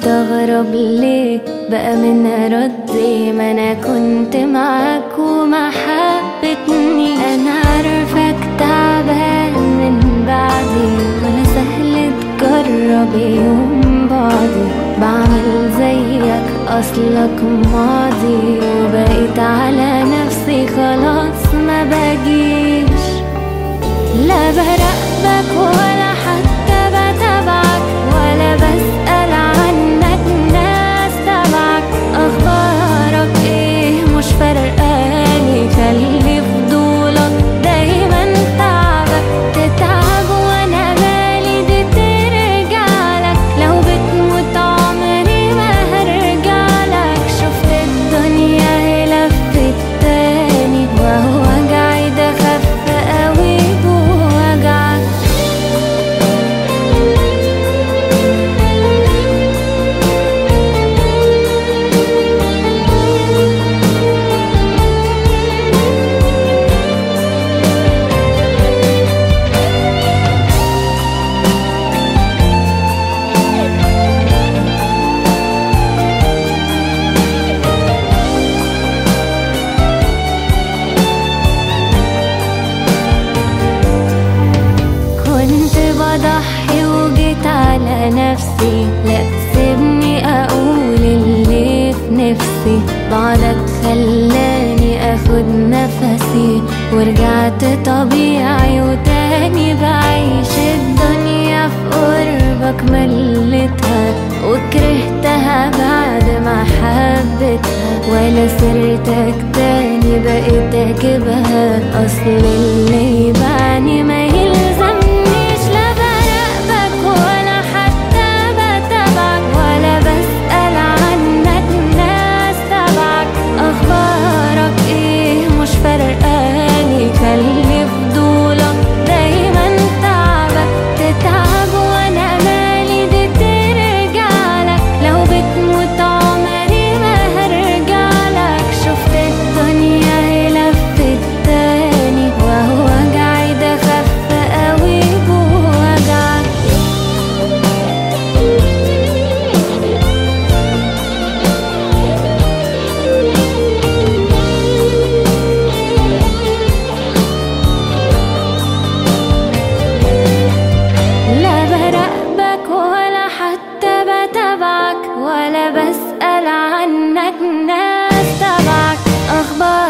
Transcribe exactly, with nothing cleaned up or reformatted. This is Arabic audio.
مستغرب ليه بقى من ردي؟ ما انا كنت معاك وما حبتني. انا عارفك تعبان من بعدي، ولا سهل تجرب يوم بعدي. بعمل زيك اصلك ماضي، وبقيت على نفسي خلاص ما باجيش. لا براقبك ولا حتى بتابعك، ولا بسأل عنك ناس تبعك. اخبارك ايه مش فارقاني، خلي فضولك دايما تعبك. تتعب وانا مالي دي ترجعلك، لو بتموت عمري ما هرجعلك. شفت الدنيا هي لفت تاني، وهو وجعي ده خف قوي بوجعك. كنت بضحي وجيت على نفسي، لا سيبني اقول اللي في نفسي. بعدك خلاني اخد نفسي، ورجعت طبيعي وتاني بعيش الدنيا في قربك. ملتها وكرهتها بعد ما حبتها، ولا سيرتك تاني بقيت اجيبها. اصل اللي يبعني ما يلزمنيش. لا براقبك ولا حتى بتابعك، ولا بسأل عنك ناس تبعك. اخبارك ايه مش فارقاني، خلي فضولك دايما تعبك. تتعب وانا مالي دي ترجعلك، لو بتموت عمري ما هرجعلك. شفت الدنيا هي لفت تاني، وهو وجعي ده خف قوي بوجعك. لا براقبك ولا حتى بتابعك، ولا بسأل عنك ناس تبعك. اخبار